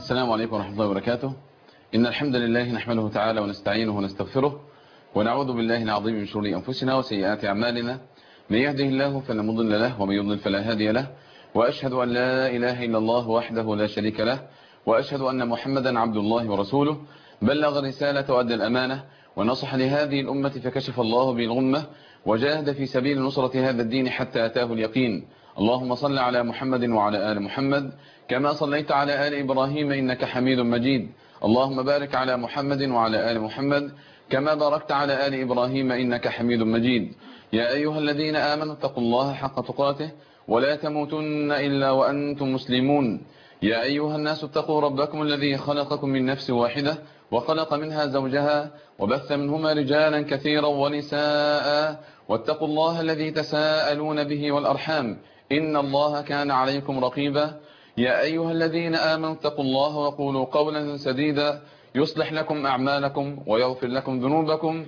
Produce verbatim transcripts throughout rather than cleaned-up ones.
السلام عليكم ورحمة الله وبركاته. إن الحمد لله نحمده تعالى ونستعينه ونستغفره ونعوذ بالله العظيم من شرور أنفسنا وسيئات أعمالنا. من يهده الله فلا مضل له ومن يضلل فلا هادي له، وأشهد أن لا إله إلا الله وحده لا شريك له، وأشهد أن محمدا عبد الله ورسوله. بلغ الرسالة وأدى الأمانة ونصح لهذه الأمة فكشف الله به الغمة، وجاهد في سبيل نصرة هذا الدين حتى أتاه اليقين. اللهم صل على محمد وعلى آل محمد كما صليت على آل إبراهيم إنك حميد مجيد. اللهم بارك على محمد وعلى آل محمد كما باركت على آل إبراهيم إنك حميد مجيد. يا أيها الذين آمنوا اتقوا الله حق تقاته ولا تموتن إلا وأنتم مسلمون. يا أيها الناس اتقوا ربكم الذي خلقكم من نفس واحدة وخلق منها زوجها وبث منهما رجالا كثيرا ونساء، واتقوا الله الذي تساءلون به والأرحام إن الله كان عليكم رقيبا. يا أيها الذين آمنوا اتقوا الله وقولوا قولا سديدا يصلح لكم أعمالكم ويغفر لكم ذنوبكم،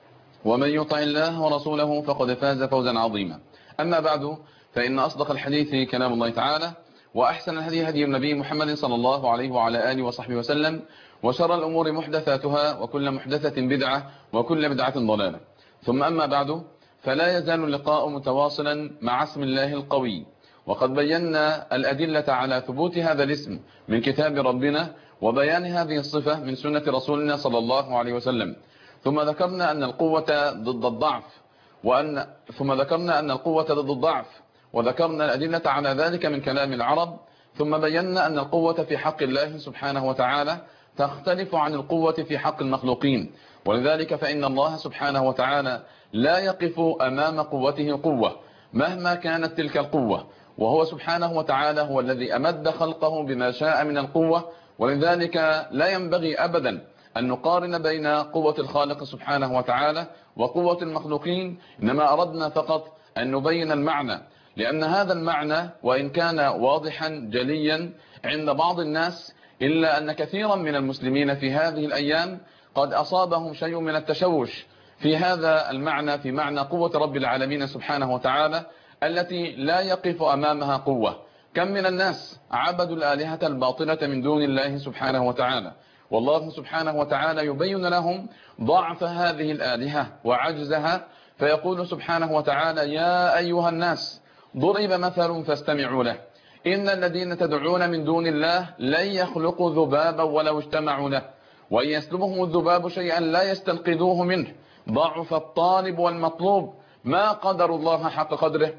ومن يطع الله ورسوله فقد فاز فوزا عظيما. أما بعد، فإن أصدق الحديث كلام الله تعالى، وأحسن الهدي هدي النبي محمد صلى الله عليه وعلى آله وصحبه وسلم، وشر الأمور محدثاتها وكل محدثة بدعة وكل بدعة ضلالة. ثم أما بعد، فلا يزال اللقاء متواصلا مع اسم الله القوي، وقد بينا الأدلة على ثبوت هذا الاسم من كتاب ربنا وبيان هذه الصفة من سنة رسولنا صلى الله عليه وسلم. ثم ذكرنا أن القوة ضد الضعف، وأن ثم ذكرنا أن القوة ضد الضعف وذكرنا الأدلة على ذلك من كلام العرب. ثم بينا أن القوة في حق الله سبحانه وتعالى تختلف عن القوة في حق المخلوقين، ولذلك فإن الله سبحانه وتعالى لا يقف أمام قوته قوة مهما كانت تلك القوة، وهو سبحانه وتعالى هو الذي أمد خلقه بما شاء من القوة. ولذلك لا ينبغي أبدا أن نقارن بين قوة الخالق سبحانه وتعالى وقوة المخلوقين، إنما أردنا فقط أن نبين المعنى، لأن هذا المعنى وإن كان واضحا جليا عند بعض الناس، إلا أن كثيرا من المسلمين في هذه الأيام قد أصابهم شيء من التشوش في هذا المعنى، في معنى قوة رب العالمين سبحانه وتعالى التي لا يقف أمامها قوة. كم من الناس عبدوا الآلهة الباطلة من دون الله سبحانه وتعالى، والله سبحانه وتعالى يبين لهم ضعف هذه الآلهة وعجزها، فيقول سبحانه وتعالى: يا أيها الناس ضرب مثل فاستمعوا له، إن الذين تدعون من دون الله لن يخلقوا ذبابا ولو اجتمعوا له، وإن يسلبهم الذباب شيئا لا يستنقذوه منه، ضعف الطالب والمطلوب، ما قدر الله حق قدره،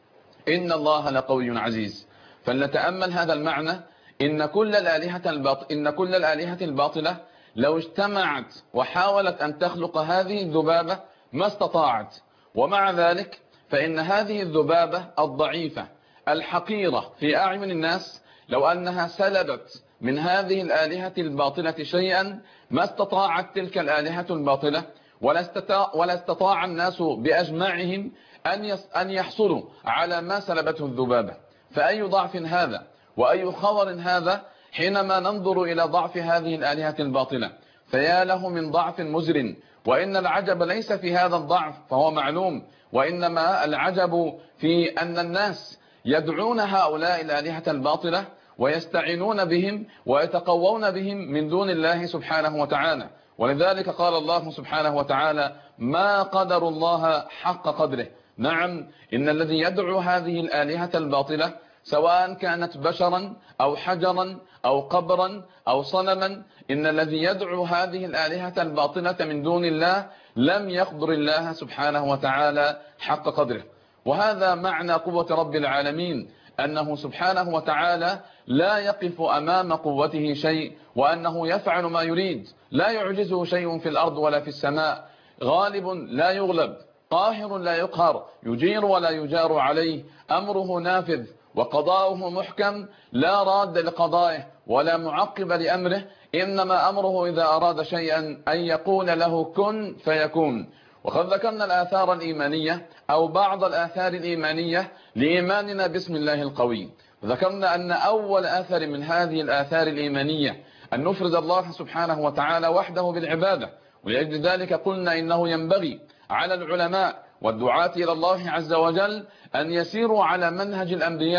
إن الله لقوي عزيز. فلنتأمل هذا المعنى. إن كل الآلهة الباطلة إن كل الآلهة الباطلة لو اجتمعت وحاولت أن تخلق هذه الذبابة ما استطاعت، ومع ذلك فإن هذه الذبابة الضعيفة الحقيرة في أعين الناس لو أنها سلبت من هذه الآلهة الباطلة شيئا ما استطاعت تلك الآلهة الباطلة، ولا استطاع, ولا استطاع الناس بأجمعهم أن أن يحصلوا على ما سلبته الذبابة. فأي ضعف هذا وأي خور هذا حينما ننظر إلى ضعف هذه الآلهة الباطلة، فيا له من ضعف مزر. وإن العجب ليس في هذا الضعف فهو معلوم، وإنما العجب في أن الناس يدعون هؤلاء الآلهة الباطلة ويستعينون بهم ويتقوون بهم من دون الله سبحانه وتعالى. ولذلك قال الله سبحانه وتعالى: ما قدر الله حق قدره. نعم، إن الذي يدعو هذه الآلهة الباطلة سواء كانت بشرا أو حجرا أو قبرا أو صنما، إن الذي يدعو هذه الآلهة الباطلة من دون الله لم يقدر الله سبحانه وتعالى حق قدره. وهذا معنى قوة رب العالمين، أنه سبحانه وتعالى لا يقف أمام قوته شيء، وأنه يفعل ما يريد، لا يعجزه شيء في الأرض ولا في السماء، غالب لا يغلب، قاهر لا يقهر، يجير ولا يجار عليه، أمره نافذ وقضاؤه محكم، لا راد لقضائه ولا معقب لأمره، إنما أمره إذا أراد شيئا أن يقول له كن فيكون. وقد ذكرنا الآثار الإيمانية أو بعض الآثار الإيمانية لإيماننا باسم الله القوي. ذكرنا أن أول آثار من هذه الآثار الإيمانية أن نفرد الله سبحانه وتعالى وحده بالعبادة، ولأجل ذلك قلنا إنه ينبغي على العلماء والدعاة إلى الله عز وجل أن يسيروا على منهج الأنبياء،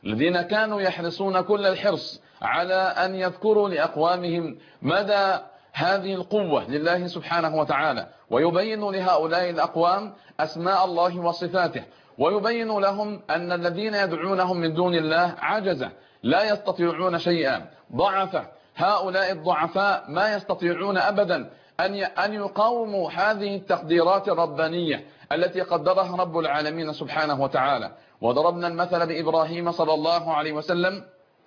الذين كانوا يحرصون كل الحرص على أن يذكروا لأقوامهم مدى هذه القوة لله سبحانه وتعالى، ويبين لهؤلاء الأقوام أسماء الله وصفاته، ويبين لهم أن الذين يدعونهم من دون الله عجزة لا يستطيعون شيئا، ضعفة. هؤلاء الضعفاء ما يستطيعون أبدا أن يقاوموا هذه التقديرات الربانية التي قدرها رب العالمين سبحانه وتعالى. وضربنا المثل بإبراهيم صلى الله عليه وسلم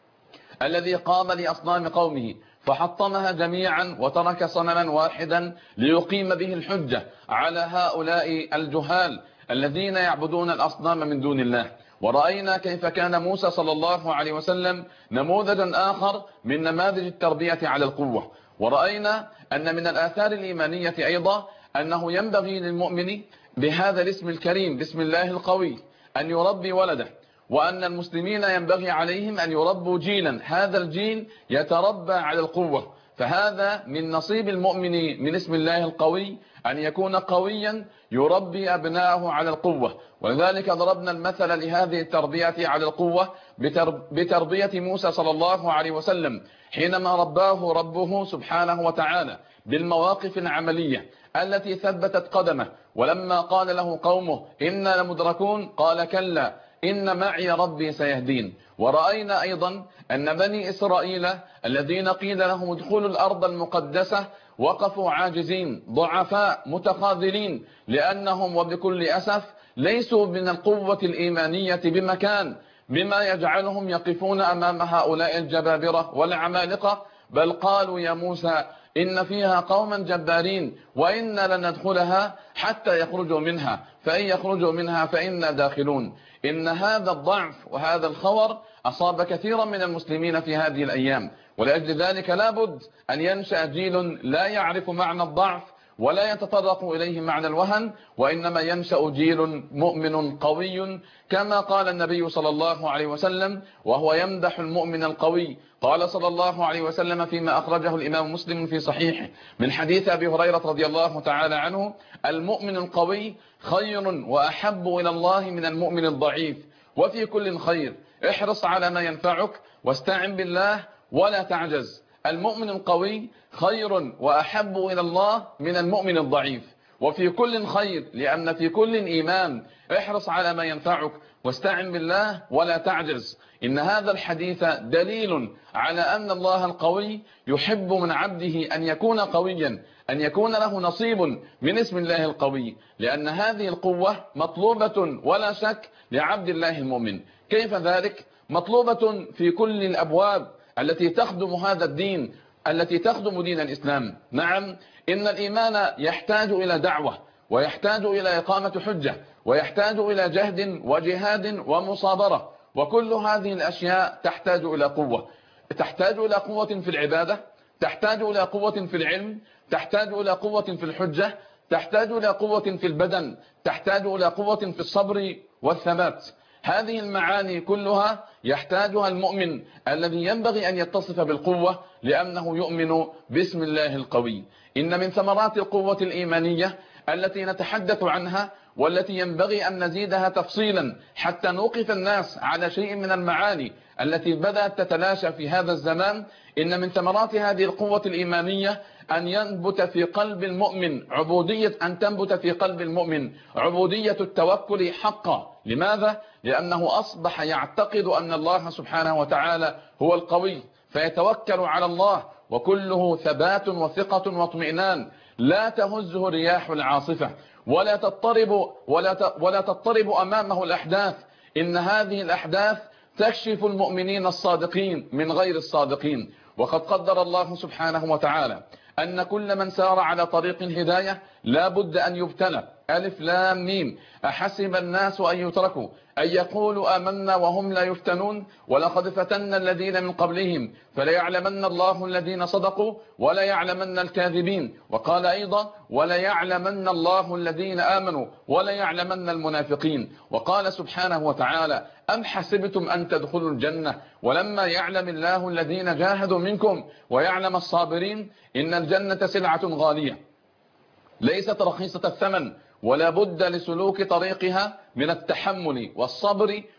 الذي قام لأصنام قومه فحطمها جميعا وترك صنما واحدا ليقيم به الحجة على هؤلاء الجهال الذين يعبدون الأصنام من دون الله. ورأينا كيف كان موسى صلى الله عليه وسلم نموذجا آخر من نماذج التربية على القوة. ورأينا أن من الآثار الإيمانية أيضا أنه ينبغي للمؤمن بهذا الاسم الكريم بسم الله القوي أن يربي ولده، وأن المسلمين ينبغي عليهم أن يربوا جيلا، هذا الجيل يتربى على القوة. فهذا من نصيب المؤمن من اسم الله القوي أن يكون قويا يربي أبناءه على القوة. ولذلك ضربنا المثل لهذه التربية على القوة بتربية موسى صلى الله عليه وسلم حينما رباه ربه سبحانه وتعالى بالمواقف العملية التي ثبتت قدمه. ولما قال له قومه إنا لمدركون قال كلا إن معي ربي سيهدين. ورأينا أيضا أن بني إسرائيل الذين قيل لهم ادخلوا الأرض المقدسة وقفوا عاجزين ضعفاء متخاذلين، لأنهم وبكل أسف ليسوا من القوة الإيمانية بمكان بما يجعلهم يقفون أمام هؤلاء الجبابرة والعمالقة، بل قالوا يا موسى إن فيها قوما جبارين وإنا لن ندخلها حتى يخرجوا منها فإن يخرجوا منها فإنا داخلون. إن هذا الضعف وهذا الخور أصاب كثيرا من المسلمين في هذه الأيام، ولأجل ذلك لابد أن ينشأ جيل لا يعرف معنى الضعف ولا يتطرق إليه معنى الوهن، وإنما ينشأ جيل مؤمن قوي كما قال النبي صلى الله عليه وسلم وهو يمدح المؤمن القوي. قال صلى الله عليه وسلم فيما أخرجه الإمام مسلم في صحيحه من حديث أبي هريرة رضي الله تعالى عنه: المؤمن القوي خير وأحب إلى الله من المؤمن الضعيف، وفي كل خير، احرص على ما ينفعك واستعن بالله ولا تعجز. المؤمن القوي خير وأحب إلى الله من المؤمن الضعيف، وفي كل خير، لأن في كل إيمان. احرص على ما ينفعك واستعن بالله ولا تعجز. إن هذا الحديث دليل على أن الله القوي يحب من عبده أن يكون قويا، أن يكون له نصيب من اسم الله القوي، لأن هذه القوة مطلوبة ولا شك لعبد الله المؤمن. كيف ذلك؟ مطلوبة في كل الأبواب التي تخدم هذا الدين، التي تخدم دين الإسلام. نعم، إن الإيمان يحتاج إلى دعوة، ويحتاج إلى إقامة حجة، ويحتاج إلى جهد وجهاد ومصابرة، وكل هذه الأشياء تحتاج إلى قوة. تحتاج إلى قوة في العبادة، تحتاج إلى قوة في العلم، تحتاج إلى قوة في الحجة، تحتاج إلى قوة في البدن، تحتاج إلى قوة في الصبر والثبات. هذه المعاني كلها يحتاجها المؤمن الذي ينبغي أن يتصف بالقوة، لأنه يؤمن باسم الله القوي. إن من ثمرات القوة الإيمانية التي نتحدث عنها والتي ينبغي أن نزيدها تفصيلا حتى نوقف الناس على شيء من المعاني التي بدأت تتلاشى في هذا الزمان، إن من ثمرات هذه القوة الإيمانية أن ينبت في قلب المؤمن عبودية أن تنبت في قلب المؤمن عبودية التوكل حقا. لماذا؟ لأنه أصبح يعتقد أن الله سبحانه وتعالى هو القوي، فيتوكل على الله، وكله ثبات وثقة واطمئنان، لا تهزه رياح العاصفة، ولا تضطرب ولا ولا تضطرب أمامه الأحداث. إن هذه الأحداث تكشف المؤمنين الصادقين من غير الصادقين. وقد قدر الله سبحانه وتعالى أن كل من سار على طريق الهداية لا بد أن يبتلى. ألف لام ميم، أحسب الناس أن يتركوا أن يقولوا آمنا وهم لا يفتنون ولقد فتنا الذين من قبلهم فليعلمن الله الذين صدقوا وليعلمن الكاذبين. وقال أيضا وليعلمن الله الذين آمنوا وليعلمن المنافقين. وقال سبحانه وتعالى أم حسبتم أن تدخلوا الجنة ولما يعلم الله الذين جاهدوا منكم ويعلم الصابرين. إن الجنة سلعة غالية ليست رخيصة الثمن، ولا بد لسلوك طريقها من التحمل والصبر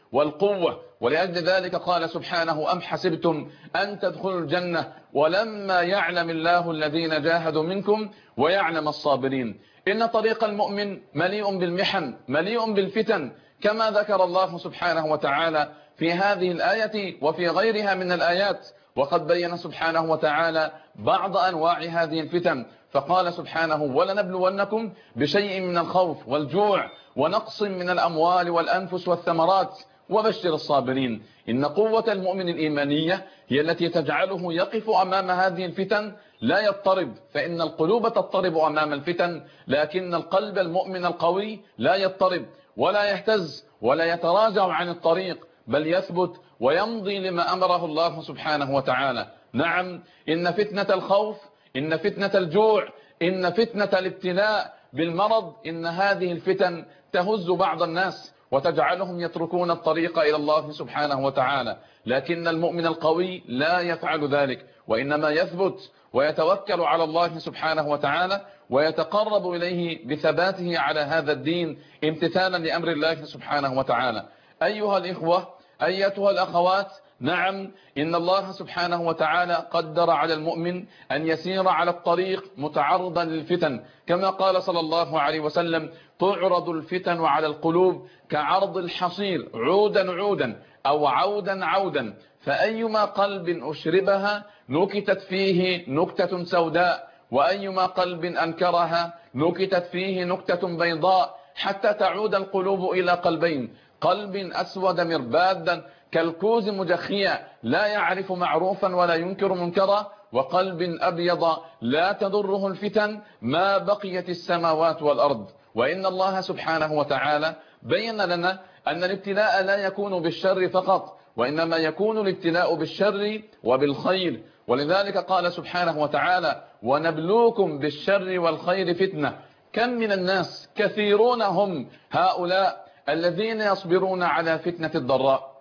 والقوة. ولأجل ذلك قال سبحانه: أم حسبتم أن تدخلوا الجنة ولما يعلم الله الذين جاهدوا منكم ويعلم الصابرين. إن طريق المؤمن مليء بالمحن، مليء بالفتن، كما ذكر الله سبحانه وتعالى في هذه الآية وفي غيرها من الآيات. وقد بين سبحانه وتعالى بعض أنواع هذه الفتن، فقال سبحانه: ولنبلونكم بشيء من الخوف والجوع ونقص من الأموال والأنفس والثمرات وبشر الصابرين. إن قوة المؤمن الإيمانية هي التي تجعله يقف أمام هذه الفتن لا يضطرب، فإن القلوب تضطرب أمام الفتن، لكن القلب المؤمن القوي لا يضطرب ولا يهتز ولا يتراجع عن الطريق، بل يثبت ويمضي لما أمره الله سبحانه وتعالى. نعم، إن فتنة الخوف، إن فتنة الجوع، إن فتنة الابتلاء بالمرض، إن هذه الفتن تهز بعض الناس وتجعلهم يتركون الطريق إلى الله سبحانه وتعالى، لكن المؤمن القوي لا يفعل ذلك، وإنما يثبت ويتوكل على الله سبحانه وتعالى ويتقرب إليه بثباته على هذا الدين امتثالا لأمر الله سبحانه وتعالى. أيها الإخوة، أيتها الأخوات، نعم، إن الله سبحانه وتعالى قدر على المؤمن أن يسير على الطريق متعرضا للفتن، كما قال صلى الله عليه وسلم: تعرض الفتن على القلوب كعرض الحصير عودا عودا أو عودا عودا، فأيما قلب أشربها نكتت فيه نكتة سوداء، وأيما قلب أنكرها نكتت فيه نكتة بيضاء، حتى تعود القلوب إلى قلبين: قلب أسود مربادا كالكوز مجخيا لا يعرف معروفا ولا ينكر منكرا، وقلب أبيض لا تضره الفتن ما بقيت السماوات والأرض. وإن الله سبحانه وتعالى بين لنا أن الابتلاء لا يكون بالشر فقط، وإنما يكون الابتلاء بالشر وبالخير. ولذلك قال سبحانه وتعالى: ونبلوكم بالشر والخير فتنة. كم من الناس، كثيرون هم هؤلاء الذين يصبرون على فتنة الضراء،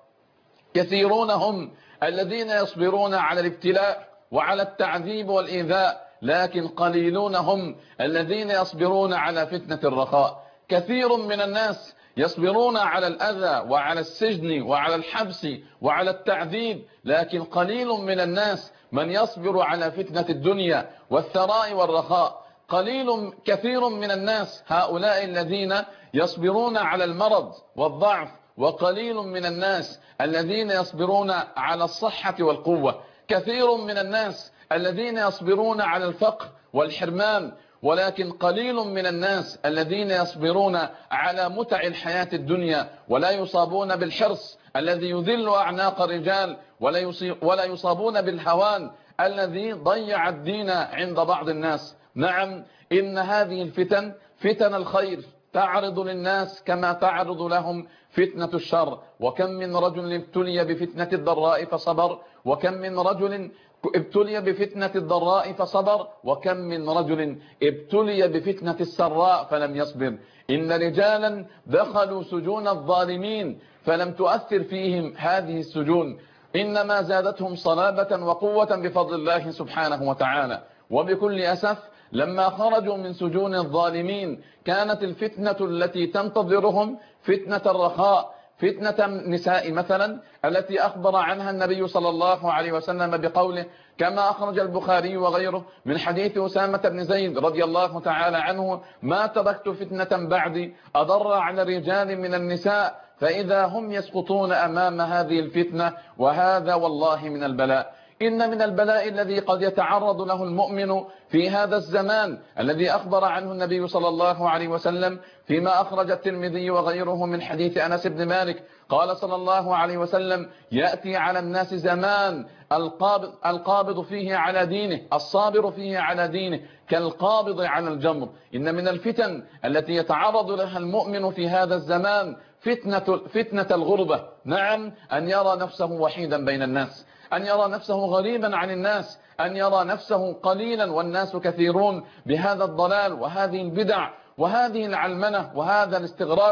كثيرون هم الذين يصبرون على الابتلاء وعلى التعذيب والإيذاء، لكن قليلون هم الذين يصبرون على فتنة الرخاء. كثير من الناس يصبرون على الأذى وعلى السجن وعلى الحبس وعلى التعذيب، لكن قليل من الناس من يصبر على فتنة الدنيا والثراء والرخاء. قليل كثير من الناس هؤلاء الذين يصبرون على المرض والضعف، وقليل من الناس الذين يصبرون على الصحة والقوة. كثير من الناس الذين يصبرون على الفقر والحرمان، ولكن قليل من الناس الذين يصبرون على متع الحياة الدنيا ولا يصابون بالحرص الذي يذل أعناق الرجال، ولا يصابون بالهوان الذي ضيع الدين عند بعض الناس. نعم، إن هذه الفتن فتن الخير تعرض للناس كما تعرض لهم فتنة الشر. وكم من رجل ابتلي بفتنة الضراء فصبر، وكم من رجل ابتلي بفتنة الضراء فصبر، وكم من رجل ابتلي بفتنة السراء فلم يصبر. إن رجالا دخلوا سجون الظالمين فلم تؤثر فيهم هذه السجون، إنما زادتهم صلابة وقوة بفضل الله سبحانه وتعالى. وبكل أسف لما خرجوا من سجون الظالمين كانت الفتنة التي تنتظرهم فتنة الرخاء، فتنة النساء مثلا التي أخبر عنها النبي صلى الله عليه وسلم بقوله، كما أخرج البخاري وغيره من حديث أسامة بن زيد رضي الله تعالى عنه: ما تركت فتنة بعدي أضر على الرجال من النساء، فإذا هم يسقطون أمام هذه الفتنة، وهذا والله من البلاء. إن من البلاء الذي قد يتعرض له المؤمن في هذا الزمان الذي أخبر عنه النبي صلى الله عليه وسلم فيما أخرج الترمذي وغيره من حديث أنس بن مالك قال صلى الله عليه وسلم: يأتي على الناس زمان القابض, القابض فيه على دينه، الصابر فيه على دينه كالقابض على الجمر. إن من الفتن التي يتعرض لها المؤمن في هذا الزمان فتنة, فتنة الغربة. نعم، أن يرى نفسه وحيدا بين الناس، أن يرى نفسه غريبا عن الناس، أن يرى نفسه قليلا والناس كثيرون، بهذا الضلال وهذه البدع وهذه العلمنة وهذا الاستغراب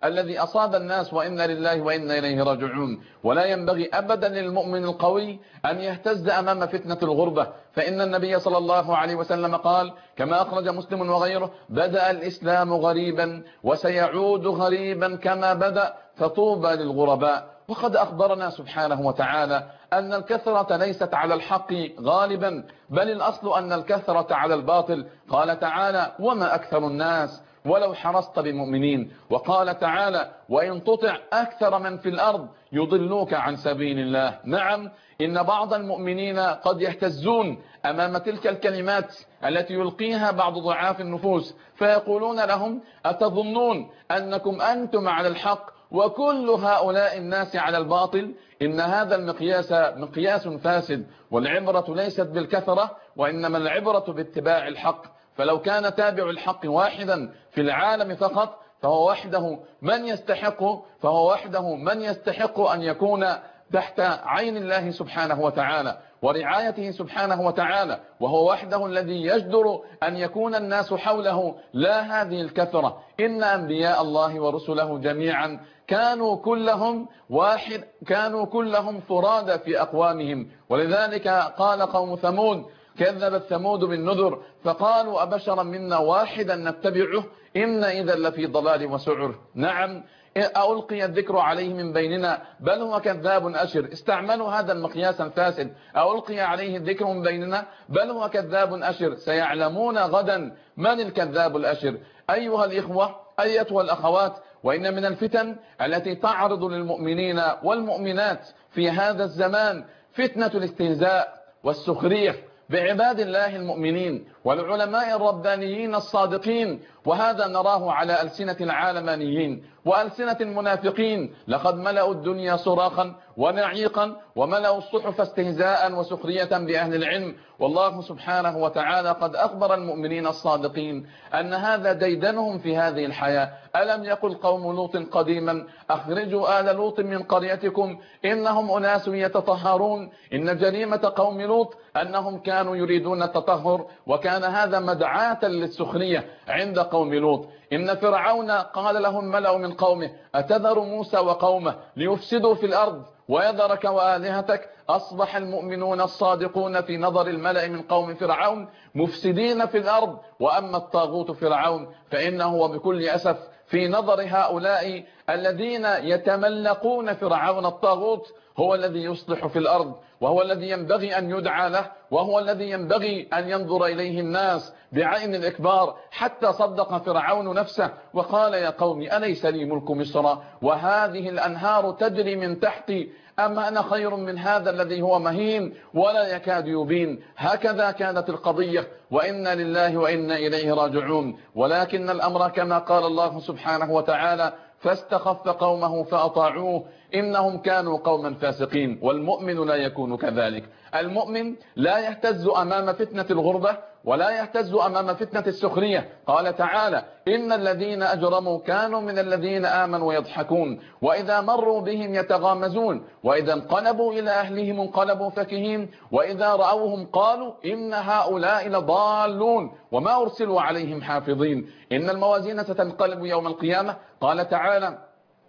الذي أصاب الناس، وإنا لله وإنا إليه راجعون. ولا ينبغي أبدا للمؤمن القوي أن يهتز أمام فتنة الغربة، فإن النبي صلى الله عليه وسلم قال كما أخرج مسلم وغيره: بدأ الإسلام غريبا وسيعود غريبا كما بدأ، فطوبى للغرباء. وقد أخبرنا سبحانه وتعالى أن الكثرة ليست على الحق غالبا، بل الأصل أن الكثرة على الباطل. قال تعالى: وما أكثر الناس ولو حرصت بمؤمنين. وقال تعالى: وإن تطع أكثر من في الأرض يضلوك عن سبيل الله. نعم، إن بعض المؤمنين قد يهتزون أمام تلك الكلمات التي يلقيها بعض ضعاف النفوس، فيقولون لهم: أتظنون أنكم أنتم على الحق وكل هؤلاء الناس على الباطل؟ إن هذا المقياس مقياس فاسد، والعبرة ليست بالكثرة وإنما العبرة باتباع الحق. فلو كان تابع الحق واحدا في العالم فقط فهو وحده من يستحق فهو وحده من يستحق أن يكون تحت عين الله سبحانه وتعالى ورعايته سبحانه وتعالى، وهو وحده الذي يجدر أن يكون الناس حوله، لا هذه الكثرة. إن أنبياء الله ورسله جميعا كانوا كلهم واحد، كانوا كلهم فرادى في أقوامهم. ولذلك قال قوم ثمود: كذبت ثمود بالنذر فقالوا أبشرا منا واحدا نتبعه إن إذا لفي ضلال وسعر. نعم، ألقي الذكر عليه من بيننا بل هو كذاب أشر. استعملوا هذا المقياس الفاسد: ألقي عليه الذكر من بيننا بل هو كذاب أشر. سيعلمون غدا من الكذاب الأشر. أيها الإخوة، أيتها الأخوات، وإن من الفتن التي تعرض للمؤمنين والمؤمنات في هذا الزمان فتنة الاستهزاء والسخرية بعباد الله المؤمنين والعلماء الربانيين الصادقين، وهذا نراه على ألسنة العالمانيين وألسنة المنافقين. لقد ملأوا الدنيا صراخا ونعيقا وملأوا الصحف استهزاء وسخرية بأهل العلم. والله سبحانه وتعالى قد أخبر المؤمنين الصادقين أن هذا ديدنهم في هذه الحياة. ألم يقل قوم لوط قديما: أخرجوا آل لوط من قريتكم إنهم أناس يتطهرون. إن جريمة قوم لوط أنهم كانوا يريدون التطهر، وكان هذا مدعاة للسخرية عند قوم لوط. إن فرعون قال لهم ملأ من قومه: أتذر موسى وقومه ليفسدوا في الأرض ويذرك وآلهتك؟ أصبح المؤمنون الصادقون في نظر الملأ من قوم فرعون مفسدين في الأرض، وأما الطاغوت فرعون فإنه وبكل أسف في نظر هؤلاء الذين يتملقون فرعون الطاغوت هو الذي يصلح في الأرض، وهو الذي ينبغي أن يدعى له، وهو الذي ينبغي أن ينظر إليه الناس بعين الإكبار. حتى صدق فرعون نفسه وقال: يا قوم أليس لي ملك مصر وهذه الأنهار تجري من تحتي؟ أما أنا خير من هذا الذي هو مهين ولا يكاد يبين. هكذا كانت القضية، وإنا لله وإنا إليه راجعون. ولكن الأمر كما قال الله سبحانه وتعالى: فاستخف قومه فأطاعوه إنهم كانوا قوما فاسقين. والمؤمن لا يكون كذلك. المؤمن لا يهتز أمام فتنة الغربة ولا يهتز أمام فتنة السخرية. قال تعالى: إن الذين أجرموا كانوا من الذين آمنوا يضحكون وإذا مروا بهم يتغامزون وإذا انقلبوا إلى أهلهم انقلبوا فكهين وإذا رأوهم قالوا إن هؤلاء لضالون وما أرسلوا عليهم حافظين. إن الموازين ستنقلب يوم القيامة. قال تعالى: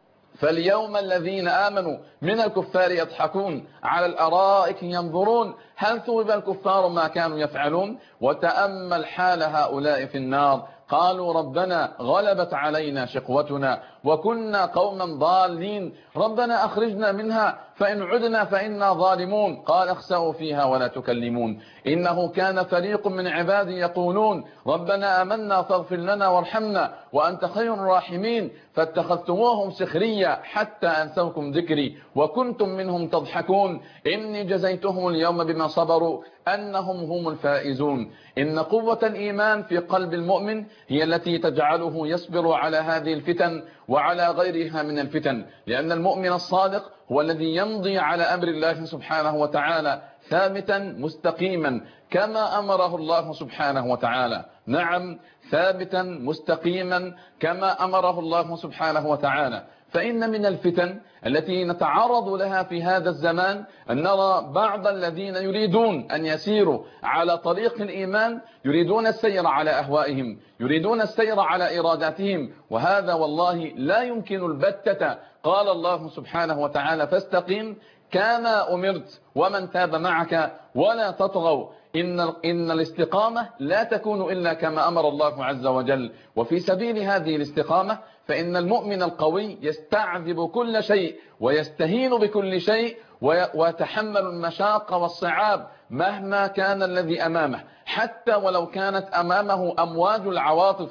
فاليوم الذين آمنوا من الكفار يضحكون على الأرائك ينظرون هل ثوب الكفار ما كانوا يفعلون. وتأمل حال هؤلاء في النار. قالوا: ربنا غلبت علينا شقوتنا وكنا قوما ضالين، ربنا أخرجنا منها فإن عدنا فإنا ظالمون. قال: اخسأوا فيها ولا تكلمون إنه كان فريق من عبادي يقولون ربنا آمنا فاغفر لنا وارحمنا وأنت خير الراحمين فاتخذتموهم سخريا حتى أنسوكم ذكري وكنتم منهم تضحكون إني جزيتهم اليوم بما صبروا أنهم هم الفائزون. إن قوة الإيمان في قلب المؤمن هي التي تجعله يصبر على هذه الفتن وعلى غيرها من الفتن، لأن المؤمن الصادق هو الذي يمضي على أمر الله سبحانه وتعالى ثابتا مستقيما كما أمره الله سبحانه وتعالى. نعم، ثابتا مستقيما كما أمره الله سبحانه وتعالى. فإن من الفتن التي نتعرض لها في هذا الزمان أن نرى بعض الذين يريدون أن يسيروا على طريق الإيمان، يريدون السير على أهوائهم، يريدون السير على إراداتهم، وهذا والله لا يمكن البتة. قال الله سبحانه وتعالى: فاستقم كما أمرت ومن تاب معك ولا تطغوا. إن, إن الاستقامة لا تكون إلا كما أمر الله عز وجل. وفي سبيل هذه الاستقامة فإن المؤمن القوي يستعذب كل شيء ويستهين بكل شيء ويتحمل المشاق والصعاب مهما كان الذي أمامه، حتى ولو كانت أمامه أمواج العواطف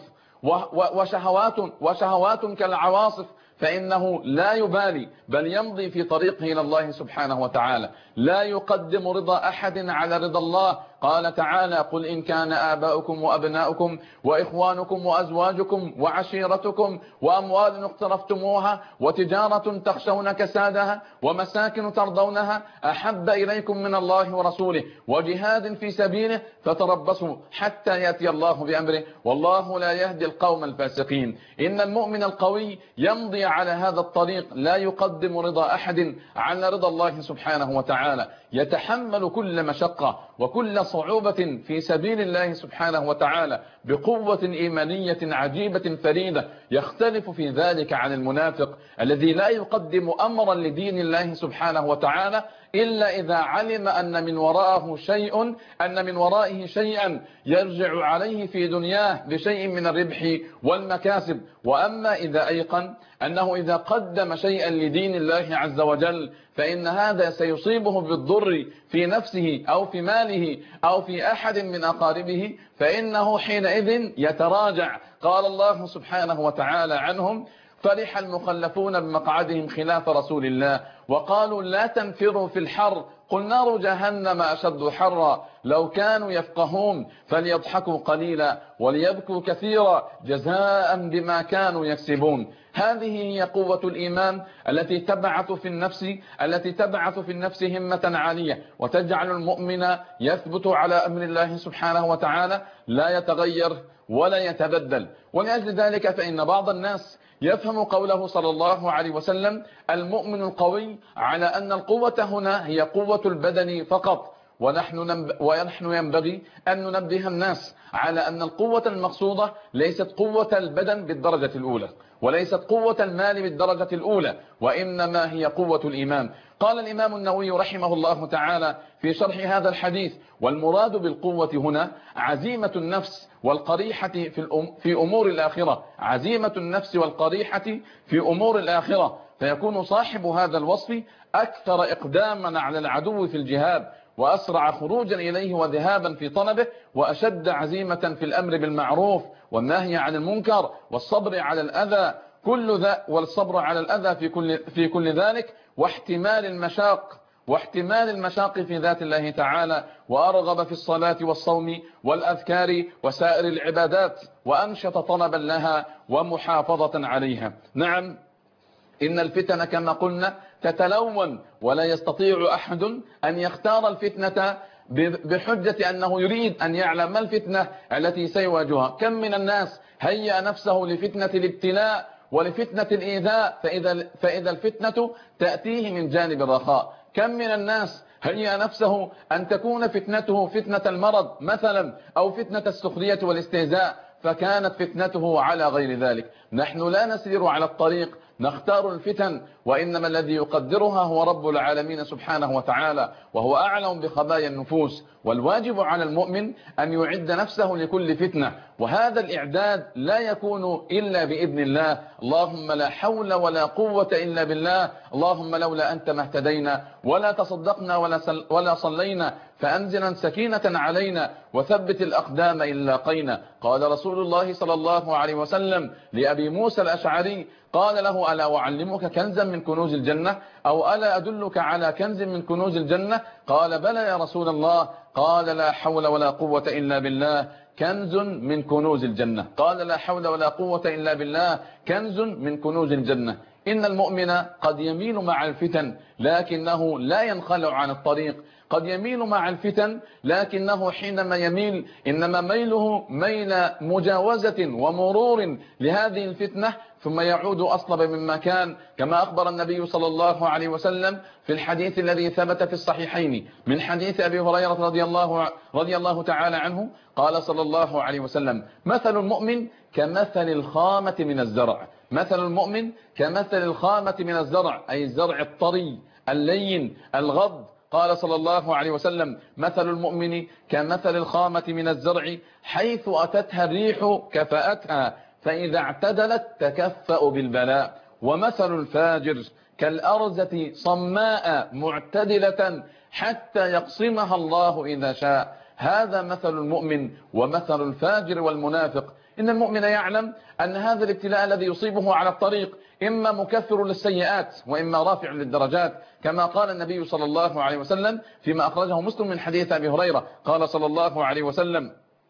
وشهوات, وشهوات كالعواصف، فإنه لا يبالي، بل يمضي في طريقه إلى الله سبحانه وتعالى. لا يقدم رضا أحد على رضا الله. قال تعالى: قل إن كان آباؤكم وأبناؤكم وإخوانكم وأزواجكم وعشيرتكم وأموال اقترفتموها وتجارة تخشون كسادها ومساكن ترضونها أحب إليكم من الله ورسوله وجهاد في سبيله فتربصوا حتى يأتي الله بأمره والله لا يهدي القوم الفاسقين. إن المؤمن القوي يمضي على هذا الطريق، لا يقدم رضا أحد على رضا الله سبحانه وتعالى، يتحمل كل مشقة وكل صعوبة في سبيل الله سبحانه وتعالى بقوة إيمانية عجيبة فريدة. يختلف في ذلك عن المنافق الذي لا يقدم أمرا لدين الله سبحانه وتعالى إلا إذا علم أن من وراءه شيء أن من ورائه شيئا يرجع عليه في دنياه بشيء من الربح والمكاسب. وأما إذا أيقن أنه إذا قدم شيئا لدين الله عز وجل فإن هذا سيصيبه بالضر في نفسه أو في ماله أو في أحد من أقاربه، فإنه حينئذ يتراجع. قال الله سبحانه وتعالى عنهم: فرح المخلفون بمقعدهم خلاف رسول الله وقالوا لا تنفروا في الحر قل نار جهنم أشد حرا لو كانوا يفقهون فليضحكوا قليلا وليبكوا كثيرا جزاء بما كانوا يكسبون. هذه هي قوة الإيمان التي تبعث في النفس التي تبعث في النفس همة عالية وتجعل المؤمن يثبت على أمر الله سبحانه وتعالى لا يتغير ولا يتبدل. ولأجل ذلك فإن بعض الناس يفهم قوله صلى الله عليه وسلم: المؤمن القوي، على أن القوة هنا هي قوة البدن فقط، ونحن ونحن ينبغي أن ننبه الناس على أن القوة المقصودة ليست قوة البدن بالدرجة الأولى وليست قوة المال بالدرجة الأولى، وإنما هي قوة الإيمان. قال الإمام النووي رحمه الله تعالى في شرح هذا الحديث: والمراد بالقوة هنا عزيمة النفس والقريحة في, في أمور الآخرة، عزيمة النفس والقريحة في أمور الآخرة، فيكون صاحب هذا الوصف أكثر إقداما على العدو في الجهاد وأسرع خروجا إليه وذهابا في طلبه وأشد عزيمة في الأمر بالمعروف والنهي عن المنكر والصبر على الأذى كل ذا والصبر على الأذى في كل في كل ذلك واحتمال المشاق واحتمال المشاق في ذات الله تعالى، وأرغب في الصلاة والصوم والأذكار وسائر العبادات وأنشط طلبا لها ومحافظة عليها. نعم، إن الفتن كما قلنا تتلون، ولا يستطيع أحد أن يختار الفتنة بحجة أنه يريد أن يعلم ما الفتنة التي سيواجهها. كم من الناس هيأ نفسه لفتنة الابتلاء ولفتنة الإيذاء فإذا, فإذا الفتنة تأتيه من جانب الرخاء. كم من الناس هيأ نفسه أن تكون فتنته فتنة المرض مثلا أو فتنة السخرية والاستهزاء فكانت فتنته على غير ذلك. نحن لا نسير على الطريق نختار الفتن، وإنما الذي يقدرها هو رب العالمين سبحانه وتعالى، وهو أعلم بخبايا النفوس. والواجب على المؤمن أن يعد نفسه لكل فتنة، وهذا الإعداد لا يكون إلا بإذن الله. اللهم لا حول ولا قوة إلا بالله. اللهم لولا أنت ما اهتدينا ولا تصدقنا ولا, ولا صلينا فأنزلا سكينة علينا وثبت الأقدام إن لاقينا. قال رسول الله صلى الله عليه وسلم لأبي موسى الأشعري قال له: ألا أعلمك كنزا من كنوز الجنة أو ألا أدلك على كنز من كنوز الجنة؟ قال: بلى يا رسول الله. قال: لا حول ولا قوة إلا بالله، كنز من كنوز الجنة. قال: لا حول ولا قوة إلا بالله، كنز من كنوز الجنة. إن المؤمن قد يميل مع الفتن لكنه لا ينخلع عن الطريق، قد يميل مع الفتن لكنه حينما يميل إنما ميله ميل مجاوزة ومرور لهذه الفتنة ثم يعود أصلب مما كان، كما أخبر النبي صلى الله عليه وسلم في الحديث الذي ثبت في الصحيحين من حديث أبي هريرة رضي الله, رضي الله تعالى عنه قال صلى الله عليه وسلم: مثل المؤمن كمثل الخامة من الزرع، مثل المؤمن كمثل الخامة من الزرع، أي الزرع الطري اللين الغض. قال صلى الله عليه وسلم: مثل المؤمن كمثل الخامة من الزرع حيث أتتها الريح كفأتها فإذا اعتدلت تكفأ بالبلاء، ومثل الفاجر كالأرزة صماء معتدلة حتى يقسمها الله إذا شاء. هذا مثل المؤمن ومثل الفاجر والمنافق. إن المؤمن يعلم أن هذا الابتلاء الذي يصيبه على الطريق إما مكفر للسيئات وإما رافع للدرجات، كما قال النبي صلى الله عليه وسلم فيما أخرجه مسلم من حديث أبي هريرة قال صلى الله عليه وسلم،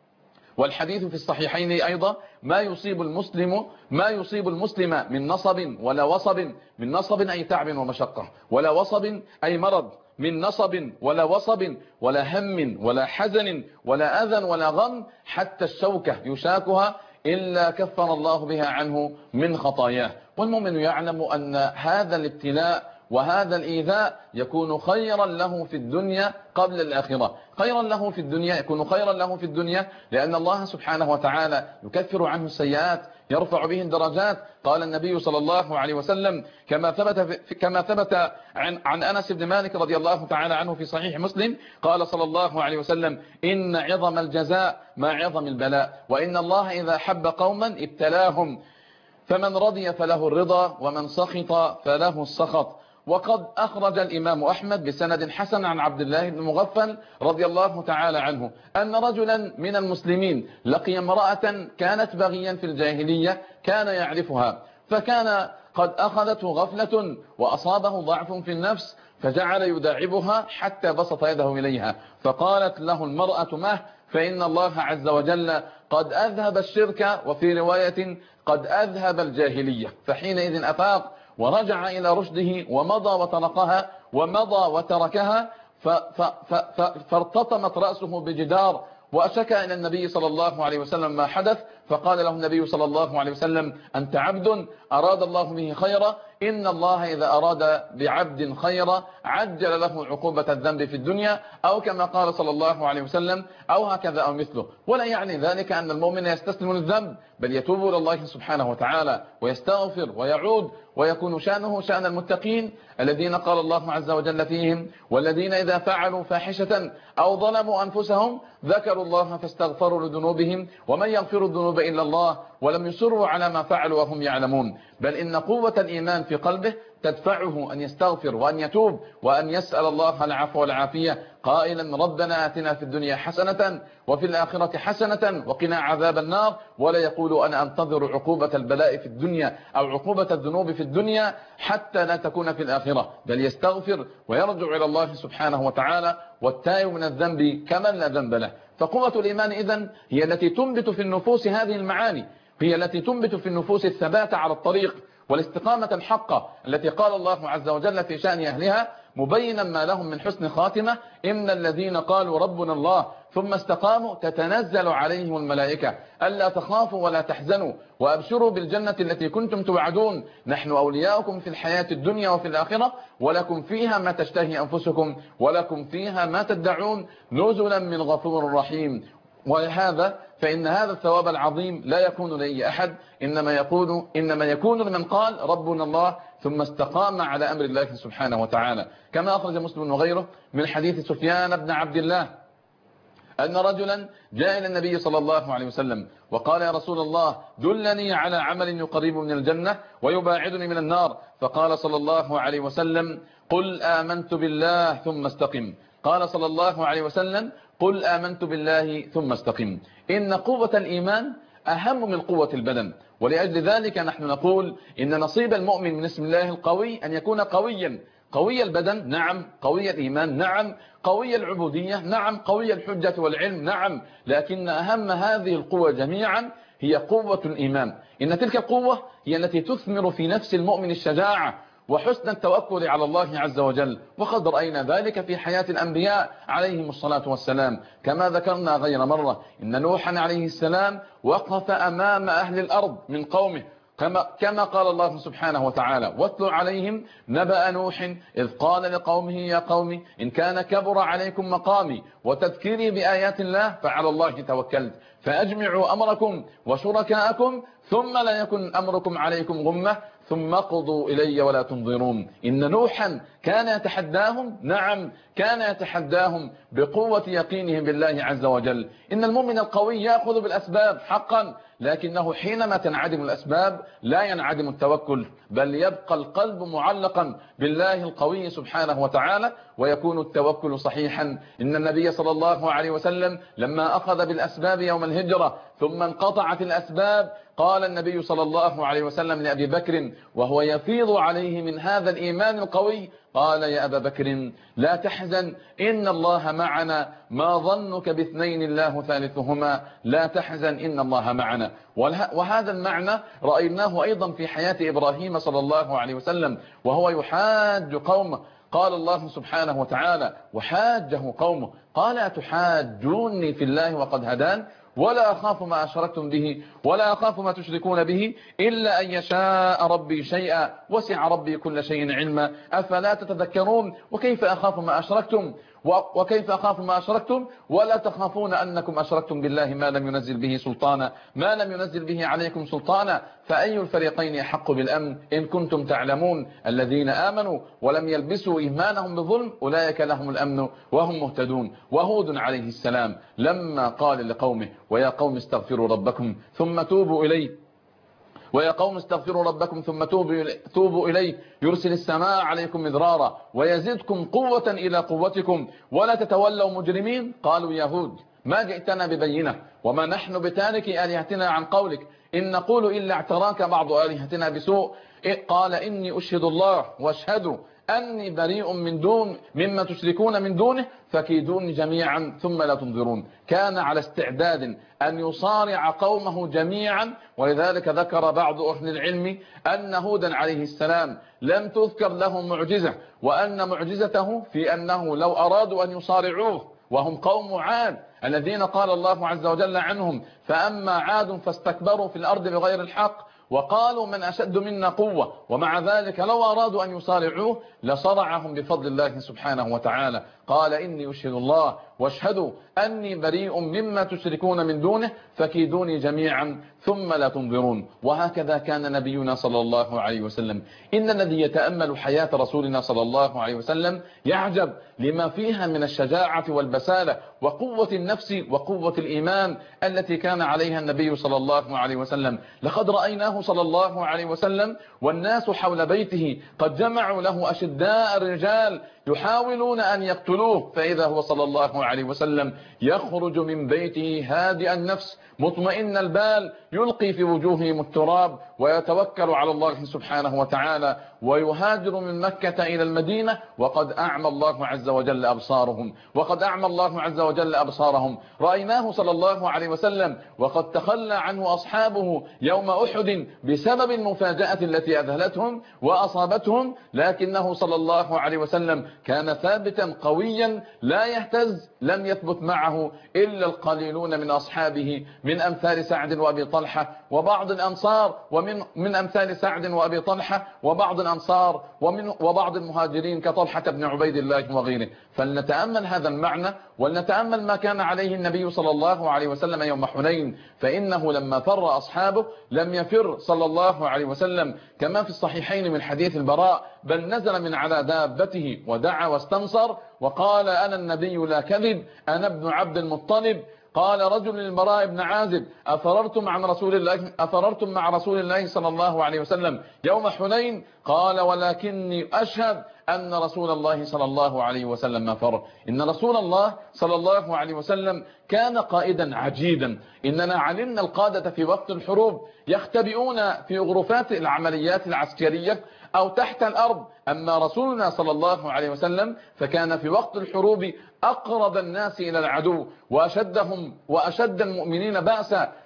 والحديث في الصحيحين أيضا: ما يصيب المسلم ما يصيب المسلم من نصب ولا وصب، من نصب أي تعب ومشقة، ولا وصب أي مرض، من نصب ولا وصب ولا هم ولا حزن ولا أذى ولا غم حتى الشوكة يشاكها إلا كفر الله بها عنه من خطاياه. والمؤمن يعلم أن هذا الابتلاء وهذا الإيذاء يكون خيرا له في الدنيا قبل الآخرة، خيرا له في الدنيا يكون خيرا له في الدنيا لأن الله سبحانه وتعالى يكفر عنه السيئات، يرفع به الدرجات. قال النبي صلى الله عليه وسلم كما ثبت في كما ثبت عن عن أنس بن مالك رضي الله تعالى عنه في صحيح مسلم قال صلى الله عليه وسلم: إن عظم الجزاء مع عظم البلاء، وإن الله إذا حب قوما ابتلاهم، فمن رضي فله الرضا ومن سخط فله السخط. وقد أخرج الإمام أحمد بسند حسن عن عبد الله بن مغفل رضي الله تعالى عنه أن رجلا من المسلمين لقي امرأة كانت بغيا في الجاهلية كان يعرفها، فكان قد أخذته غفلة وأصابه ضعف في النفس فجعل يداعبها حتى بسط يده إليها، فقالت له المرأة: مه، فإن الله عز وجل قد أذهب الشرك، وفي رواية قد أذهب الجاهلية. فحينئذ أفاق ورجع إلى رشده ومضى وتركها ومضى وتركها فارتطمت رأسه بجدار وأشكى إلى النبي صلى الله عليه وسلم ما حدث، فقال له النبي صلى الله عليه وسلم: أنت عبد أراد الله به خيرا، إن الله إذا أراد بعبد خيرا عجل له عقوبة الذنب في الدنيا، أو كما قال صلى الله عليه وسلم: أو هكذا أو مثله. ولا يعني ذلك أن المؤمن يستسلم للذنب، بل يتوب إلى الله سبحانه وتعالى ويستغفر ويعود، ويكون شأنه شأن المتقين الذين قال الله عز وجل فيهم: والذين إذا فعلوا فاحشة أو ظلموا أنفسهم ذكروا الله فاستغفروا لذنوبهم ومن يغفر الذنوب إلا الله ولم يصروا على ما فعلوا وهم يعلمون. بل إن قوة الإيمان في قلبه تدفعه أن يستغفر وأن يتوب وأن يسأل الله العفو والعافية قائلا: ربنا آتنا في الدنيا حسنة وفي الآخرة حسنة وقنا عذاب النار. ولا يقول أنا أنتظر عقوبة البلاء في الدنيا أو عقوبة الذنوب في الدنيا حتى لا تكون في الآخرة، بل يستغفر ويرجع إلى الله سبحانه وتعالى، والتائب من الذنب كمن لا ذنب له. فقوة الإيمان إذن هي التي تنبت في النفوس هذه المعاني، هي التي تنبت في النفوس الثبات على الطريق والاستقامة الحقة التي قال الله عز وجل في شأن أهلها مبينا ما لهم من حسن خاتمة: إن الذين قالوا ربنا الله ثم استقاموا تتنزل عليهم الملائكة ألا تخافوا ولا تحزنوا وأبشروا بالجنة التي كنتم توعدون، نحن أولياؤكم في الحياة الدنيا وفي الآخرة ولكم فيها ما تشتهي أنفسكم ولكم فيها ما تدعون نزلا من غفور رحيم. ولهذا فإن هذا الثواب العظيم لا يكون لأي أحد، إنما يكون إنما يكون لمن قال ربنا الله ثم استقام على أمر الله سبحانه وتعالى، كما أخرج مسلم وغيره من حديث سفيان بن عبد الله أن رجلا جاء إلى النبي صلى الله عليه وسلم وقال: يا رسول الله دلني على عمل يقرب من الجنة ويباعدني من النار. فقال صلى الله عليه وسلم: قل آمنت بالله ثم استقم. قال صلى الله عليه وسلم: قل آمنت بالله ثم استقم. إن قوة الإيمان أهم من قوة البدن، ولأجل ذلك نحن نقول إن نصيب المؤمن من اسم الله القوي أن يكون قويا، قوي البدن نعم، قوي الإيمان نعم، قوي العبودية نعم، قوي الحجة والعلم نعم، لكن أهم هذه القوة جميعا هي قوة الإيمان. إن تلك القوة هي التي تثمر في نفس المؤمن الشجاعة وحسن التوكل على الله عز وجل، وقد رأينا ذلك في حياة الأنبياء عليهم الصلاة والسلام. كما ذكرنا غير مرة إن نوحا عليه السلام وقف أمام أهل الأرض من قومه كما, كما قال الله سبحانه وتعالى: واتل عليهم نبأ نوح إذ قال لقومه يا قوم إن كان كبر عليكم مقامي وتذكيري بآيات الله فعلى الله توكلت فأجمعوا أمركم وشركاءكم ثم لا يكن أمركم عليكم غمة ثم قضوا إلي ولا تنظرون. إن نوحا كان يتحداهم، نعم كان يتحداهم بقوة يقينهم بالله عز وجل. إن المؤمن القوي يأخذ بالأسباب حقا، لكنه حينما تنعدم الأسباب لا ينعدم التوكل، بل يبقى القلب معلقا بالله القوي سبحانه وتعالى ويكون التوكل صحيحا. إن النبي صلى الله عليه وسلم لما أخذ بالأسباب يوم الهجرة ثم انقطعت الأسباب قال النبي صلى الله عليه وسلم لأبي بكر وهو يفيض عليه من هذا الإيمان القوي، قال: يا أبا بكر لا تحزن إن الله معنا، ما ظنك باثنين الله ثالثهما، لا تحزن إن الله معنا. وهذا المعنى رأيناه أيضا في حياة إبراهيم صلى الله عليه وسلم وهو يحاج قومه. قال الله سبحانه وتعالى وحاجه قومه قال: أتحاجوني في الله وقد هدان ولا أخاف ما أشركتم به ولا أخاف ما تشركون به إلا أن يشاء ربي شيئا وسع ربي كل شيء علما أفلا تتذكرون. وكيف أخاف ما أشركتم وكيف أخاف ما أشركتم ولا تخافون أنكم أشركتم بالله ما لم ينزل به سلطانا ما لم ينزل به عليكم سلطانا فأي الفريقين أحق بالأمن إن كنتم تعلمون الذين آمنوا ولم يلبسوا إيمانهم بظلم أولئك لهم الأمن وهم مهتدون. وهود عليه السلام لما قال لقومه ويا قوم استغفروا ربكم ثم توبوا إليه ويا قوم استغفروا ربكم ثم توبوا إليه يرسل السماء عليكم مدرارا ويزدكم قوة إلى قوتكم ولا تتولوا مجرمين، قالوا يا هود ما جئتنا ببينة وما نحن بتارك آلهتنا عن قولك إن نقول إلا اعتراك بعض آلهتنا بسوء. قال إني أشهد الله واشهدوا أني بريء من دون مما تشركون من دونه فكيدوني جميعا ثم لا تنظرون. كان على استعداد أن يصارع قومه جميعا، ولذلك ذكر بعض أهل العلم أن هودا عليه السلام لم تذكر له معجزة، وأن معجزته في أنه لو أرادوا أن يصارعوه وهم قوم عاد الذين قال الله عز وجل عنهم فأما عاد فاستكبروا في الأرض بغير الحق وقالوا من أشد منا قوة، ومع ذلك لو أرادوا أن يصارعوه لصرعهم بفضل الله سبحانه وتعالى. قال إني أشهد الله واشهدوا أني بريء مما تشركون من دونه فكيدوني جميعا ثم لا تنظرون. وهكذا كان نبينا صلى الله عليه وسلم. إن الذي يتأمل حياة رسولنا صلى الله عليه وسلم يعجب لما فيها من الشجاعة والبسالة وقوة النفس وقوة الإيمان التي كان عليها النبي صلى الله عليه وسلم. لقد رأيناه صلى الله عليه وسلم والناس حول بيته قد جمعوا له أشداء الرجال يحاولون أن يقتلوه، فإذا هو صلى الله عليه وسلم يخرج من بيته هادئ النفس مطمئن البال يلقي في وجوههم التراب ويتوكل على الله سبحانه وتعالى ويهاجر من مكة إلى المدينة وقد أعمى الله عز وجل أبصارهم وقد أعمى الله عز وجل أبصارهم. رأيناه صلى الله عليه وسلم وقد تخلى عنه أصحابه يوم أحد بسبب المفاجأة التي أذهلتهم وأصابتهم، لكنه صلى الله عليه وسلم كان ثابتا قويا لا يهتز. لم يثبت معه إلا القليلون من أصحابه من أمثال سعد وأبي طلحة وبعض الأنصار ومن من أمثال سعد وأبي طلحة وبعض الأنصار ومن وبعض المهاجرين كطلحة بن عبيد الله وغيره. فلنتأمل هذا المعنى ولنتأمل ما كان عليه النبي صلى الله عليه وسلم يوم حنين، فإنه لما فر أصحابه لم يفر صلى الله عليه وسلم كما في الصحيحين من حديث البراء، بل نزل من على دابته ودعا واستنصر وقال أنا النبي لا كذب أنا ابن عبد المطلب. قال رجل للبراء بن عازب أفررتم عن رسول الله أفررتم مع رسول الله صلى الله عليه وسلم يوم حنين؟ قال ولكني أشهد أن رسول الله صلى الله عليه وسلم ما فر. إن رسول الله صلى الله عليه وسلم كان قائدا عجيبا. إننا علمنا القادة في وقت الحروب يختبئون في غرفات العمليات العسكرية أو تحت الأرض، أما رسولنا صلى الله عليه وسلم فكان في وقت الحروب أقرب الناس إلى العدو وأشدهم وأشد المؤمنين بأسا.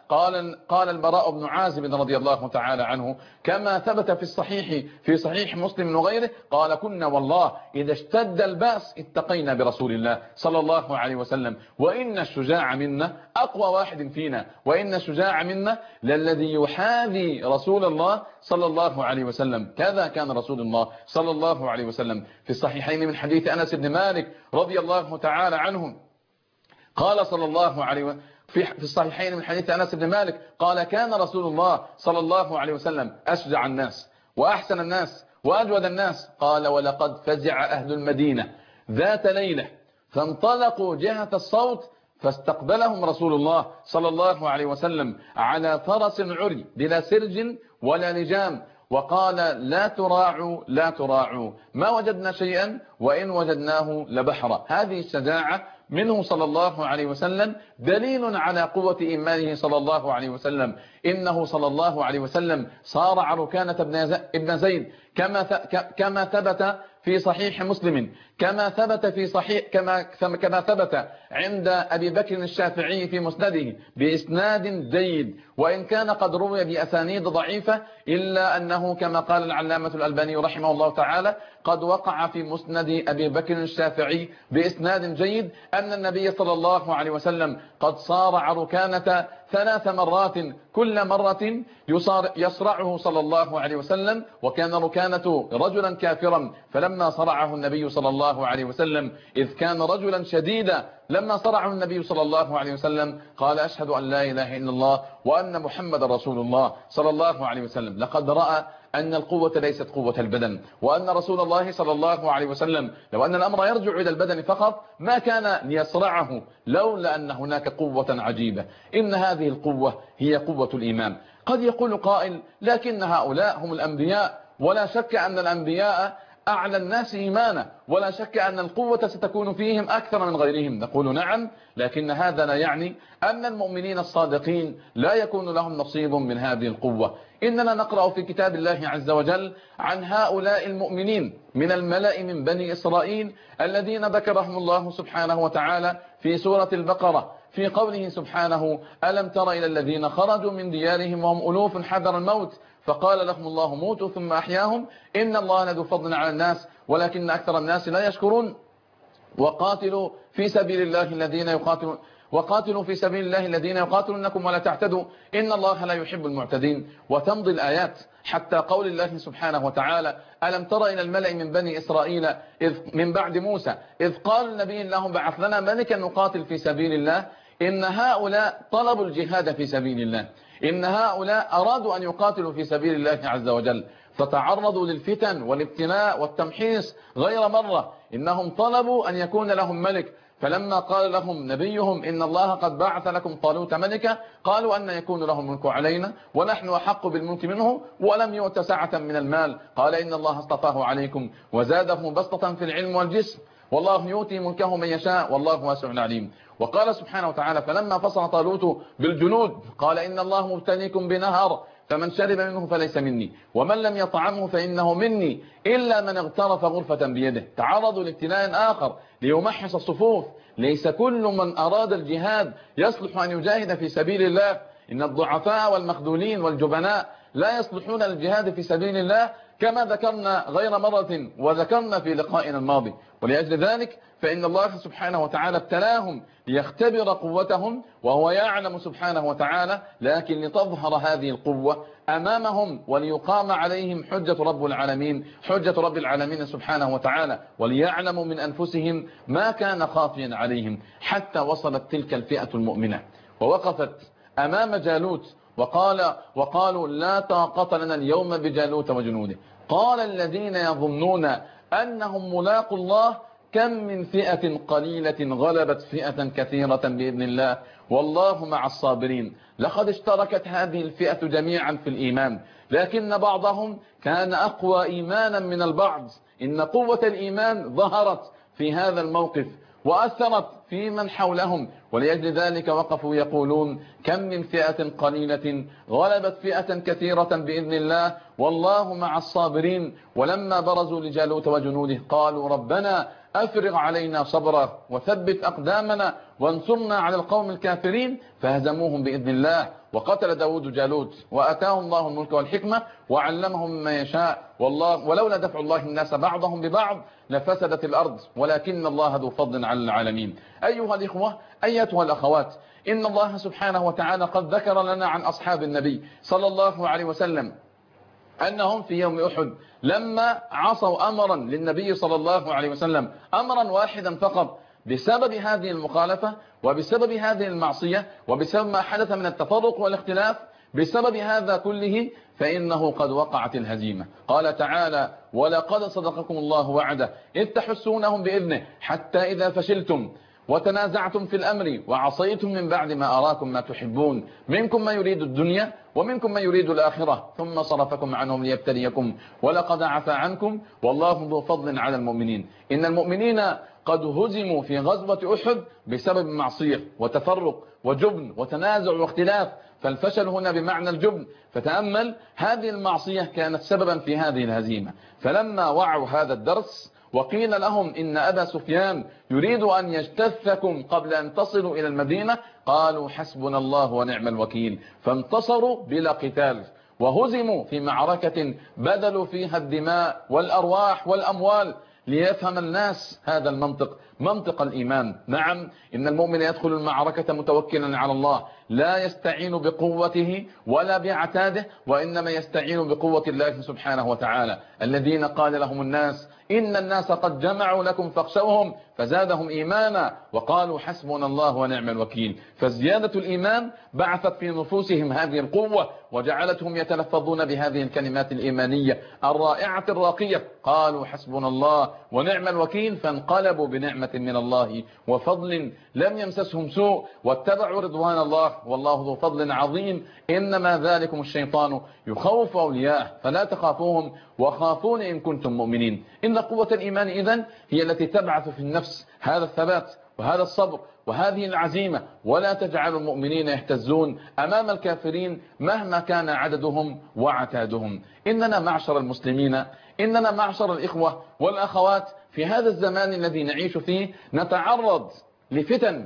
قال قال البراء بن عازب رضي الله تعالى عنه كما ثبت في الصحيح في صحيح مسلم وغيره قال كنا والله إذا اشتد البأس اتقينا برسول الله صلى الله عليه وسلم وإن الشجاع منا أقوى واحد فينا وإن الشجاع منا للذي يحاذي رسول الله صلى الله عليه وسلم. كذا كان رسول الله صلى الله عليه وسلم. في الصحيحين من حديث أنس بن مالك رضي الله تعالى عنه قال صلى الله عليه وسلم في الصحيحين من حديث أنس بن مالك قال كان رسول الله صلى الله عليه وسلم أشجع الناس وأحسن الناس وأجود الناس. قال ولقد فزع أهل المدينة ذات ليلة فانطلقوا جهة الصوت فاستقبلهم رسول الله صلى الله عليه وسلم على فرس عري بلا سرج ولا لجام وقال لا تراعوا لا تراعوا ما وجدنا شيئا وإن وجدناه لبحرا. هذه الشجاعة منه صلى الله عليه وسلم دليل على قوة إيمانه صلى الله عليه وسلم. إنه صلى الله عليه وسلم صارع ركانة ابن زيد كما كما ثبت في صحيح مسلم كما ثبت في صحيح كما كما ثبت عند أبي بكر الشافعي في مسنده بإسناد جيد وإن كان قد روي بأسانيد ضعيفة إلا أنه كما قال العلامة الألباني رحمه الله تعالى قد وقع في مسند أبي بكر الشافعي بإسناد جيد أن النبي صلى الله عليه وسلم قد صارع ركانة ثلاث مرات كل مرة يصرعه صلى الله عليه وسلم وكان ركانة رجلا كافرا فلما صرعه النبي صلى الله عليه وسلم إذ كان رجلا شديدا لما صرعه النبي صلى الله عليه وسلم قال أشهد أن لا إله إلا الله وأن محمد رسول الله صلى الله عليه وسلم. لقد رأى أن القوة ليست قوة البدن وأن رسول الله صلى الله عليه وسلم لو أن الأمر يرجع إلى البدن فقط ما كان ليصرعه لولا أن هناك قوة عجيبة. إن هذه القوة هي قوة الإيمان. قد يقول قائل لكن هؤلاء هم الأنبياء ولا شك أن الأنبياء أعلى الناس إيمانا ولا شك أن القوة ستكون فيهم أكثر من غيرهم. نقول نعم لكن هذا لا يعني أن المؤمنين الصادقين لا يكون لهم نصيب من هذه القوة. إننا نقرأ في كتاب الله عز وجل عن هؤلاء المؤمنين من الملأ من بني إسرائيل الذين ذكرهم الله سبحانه وتعالى في سورة البقرة في قوله سبحانه ألم تر إلى الذين خرجوا من ديارهم وهم ألوف حذر الموت فقال لهم الله موتوا ثم أحياهم إن الله لذو فضل على الناس ولكن أكثر الناس لا يشكرون وقاتلوا في سبيل الله الذين يقاتلون وقاتلوا في سبيل الله الذين يقاتلونكم ولا تعتدوا إن الله لا يحب المعتدين. وتمضي الآيات حتى قول الله سبحانه وتعالى ألم تر إلى الملأ من بني إسرائيل إذ من بعد موسى إذ قال النبي لهم بعث لنا ملكا نقاتل في سبيل الله إن هؤلاء طلبوا الجهاد في سبيل الله إن هؤلاء أرادوا أن يقاتلوا في سبيل الله عز وجل فتعرضوا للفتن والابتلاء والتمحيص غير مرة. إنهم طلبوا أن يكون لهم ملك فلما قال لهم نبيهم إن الله قد بعث لكم طالوت ملكا قالوا أن يكون له الملك علينا ونحن أحق بالملك منه ولم يؤت سعة من المال قال إن الله اصطفاه عليكم وزاده بسطة في العلم والجسم والله يؤتي ملكه من يشاء والله واسع عليم. وقال سبحانه وتعالى فلما فصل طالوت بالجنود قال إن الله مبتليكم بنهر فمن شرب منه فليس مني ومن لم يطعمه فإنه مني إلا من اغترف غرفة بيده. تعرضوا لابتلاء آخر ليمحص الصفوف. ليس كل من أراد الجهاد يصلح أن يجاهد في سبيل الله. إن الضعفاء والمخذولين والجبناء لا يصلحون للجهاد في سبيل الله كما ذكرنا غير مرة وذكرنا في لقائنا الماضي. ولأجل ذلك فإن الله سبحانه وتعالى ابتلاهم ليختبر قوتهم وهو يعلم سبحانه وتعالى لكن لتظهر هذه القوة أمامهم وليقام عليهم حجة رب العالمين حجة رب العالمين سبحانه وتعالى وليعلموا من أنفسهم ما كان خافيا عليهم حتى وصلت تلك الفئة المؤمنة ووقفت أمام جالوت وقال وقالوا لا طاقة لنا اليوم بجالوت وجنوده. قال الذين يظنون أنهم ملاقوا الله كم من فئة قليلة غلبت فئة كثيرة بإذن الله والله مع الصابرين. لقد اشتركت هذه الفئة جميعا في الإيمان لكن بعضهم كان أقوى إيمانا من البعض. إن قوة الإيمان ظهرت في هذا الموقف وأثرت في من حولهم ولأجل ذلك وقفوا يقولون كم من فئة قليلة غلبت فئة كثيرة بإذن الله والله مع الصابرين. ولما برزوا لجالوت وجنوده قالوا ربنا أفرغ علينا صبرا وثبت أقدامنا وانصرنا على القوم الكافرين فهزموهم بإذن الله وقتل داود جالوت وأتاه الله الملك والحكمة وعلمه مما يشاء، والله ولولا دفع الله الناس بعضهم ببعض لفسدت الأرض ولكن الله ذو فضل على العالمين. أيها الإخوة، أيتها الأخوات، إن الله سبحانه وتعالى قد ذكر لنا عن أصحاب النبي صلى الله عليه وسلم أنهم في يوم أحد لما عصوا أمرا للنبي صلى الله عليه وسلم، أمرا واحدا فقط، بسبب هذه المخالفة وبسبب هذه المعصية وبسبب ما حدث من التفرق والاختلاف، بسبب هذا كله فإنه قد وقعت الهزيمة. قال تعالى: ولقد صدقكم الله وعده إذ تحسونهم بإذنه حتى إذا فشلتم وتنازعتم في الأمر وعصيتم من بعد ما أراكم ما تحبون منكم من يريد الدنيا ومنكم من يريد الآخرة ثم صرفكم عنهم ليبتليكم ولقد عفا عنكم والله ذو فضل على المؤمنين. إن المؤمنين قد هزموا في غزوة أحد بسبب معصية وتفرق وجبن وتنازع واختلاف، فالفشل هنا بمعنى الجبن. فتأمل، هذه المعصية كانت سببا في هذه الهزيمة. فلما وعوا هذا الدرس وقيل لهم إن أبا سفيان يريد أن يجتثكم قبل أن تصلوا إلى المدينة، قالوا حسبنا الله ونعم الوكيل، فانتصروا بلا قتال وهزموا في معركة بذلوا فيها الدماء والأرواح والأموال. ليفهم الناس هذا المنطق، منطق الإيمان. نعم، إن المؤمن يدخل المعركة متوكلا على الله، لا يستعين بقوته ولا بعتاده، وإنما يستعين بقوة الله سبحانه وتعالى. الذين قال لهم الناس إن الناس قد جمعوا لكم فاخشوهم فزادهم إيمانا وقالوا حسبنا الله ونعم الوكيل. فزيادة الإيمان بعثت في نفوسهم هذه القوة وجعلتهم يتلفظون بهذه الكلمات الإيمانية الرائعة الراقية، قالوا حسبنا الله ونعم الوكيل، فانقلبوا بنعمة من الله وفضل لم يمسسهم سوء واتبعوا رضوان الله والله ذو فضل عظيم. إنما ذلكم الشيطان يخوف أولياءه فلا تخافوهم وخافون إن كنتم مؤمنين. إن قوة الإيمان إذن هي التي تبعث في النفس هذا الثبات وهذا الصبر وهذه العزيمة، ولا تجعل المؤمنين يهتزون أمام الكافرين مهما كان عددهم وعتادهم. إننا معشر المسلمين، إننا معشر الإخوة والأخوات في هذا الزمان الذي نعيش فيه نتعرض لفتن.